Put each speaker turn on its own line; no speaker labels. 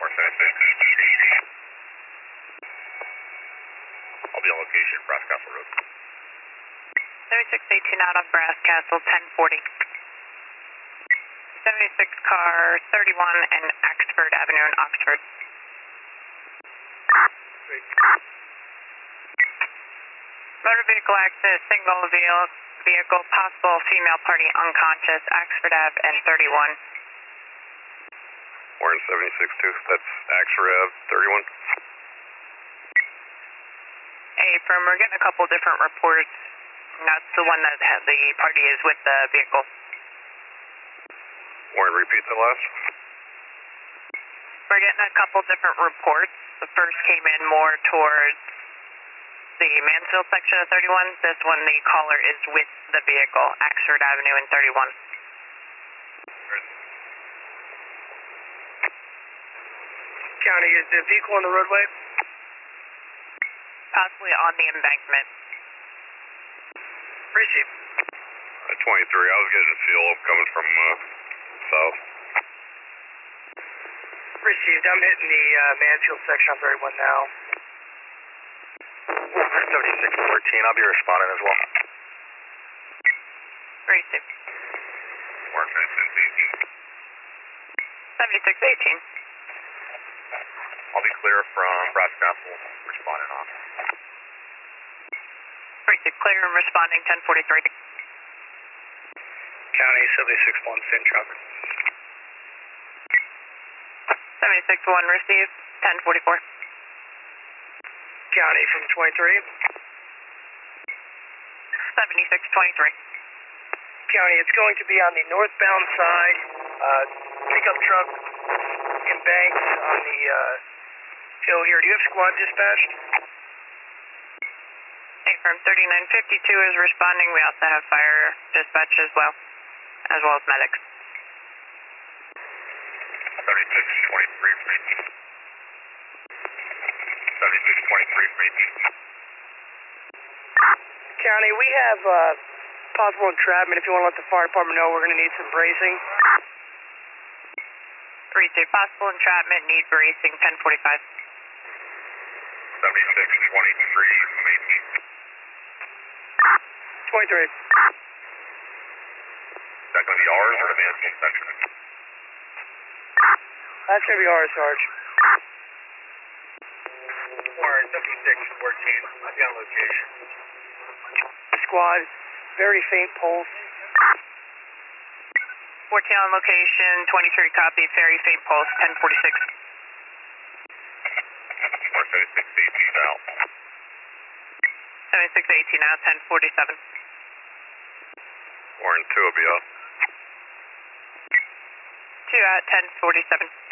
Warren 76. I'll be on location, Brass Castle Road.
7618 out on Brass Castle, 1040. 76 car 31 and Axford Avenue in Oxford. Motor vehicle accident, single vehicle, possible female party unconscious, Axford Ave and 31.
Warren 76-2, that's Axford Ave, 31.
Hey, firm, we're getting a couple different reports. That's the one that the party is with the vehicle.
Warren, repeat the last.
We're getting a couple different reports. The first came in more towards the Mansfield section of 31. This one, the caller is with the vehicle, Axford Avenue and 31.
County, is the vehicle on the roadway?
Possibly on the embankment.
Receive.
23, I was getting a feel coming from south.
Received. I'm hitting the Mansfield section on 31 now. 7614, I'll be responding as well.
Received.
Warren
7618.
I'll be clear from Brass Castle, responding on.
Received. Clear and responding 1043.
County 761, same traffic.
761 received 1044.
County from 23.
7623.
County, it's going to be on the northbound side. Pickup truck in Banks on the hill here. Do you have squad dispatched?
Hey, from 3952 is responding. We also have fire dispatch as well as medics.
7623 for me. 7623 for me.
County, we have possible entrapment. If you want to let the fire department know, we're going to need some bracing.
Received. Possible entrapment, need bracing 1045.
7623 from
23.
18. Is that going to be ours or the Mansfield section?
That's going to be ours, Sarge.
Warren 7614, I'll be on location.
Squad, very faint pulse.
14 on location, 23 copy, very faint pulse, 1046.
Warren 7618 out.
7618 out, 1047.
Warren 2 will be up.
2 out, 1047.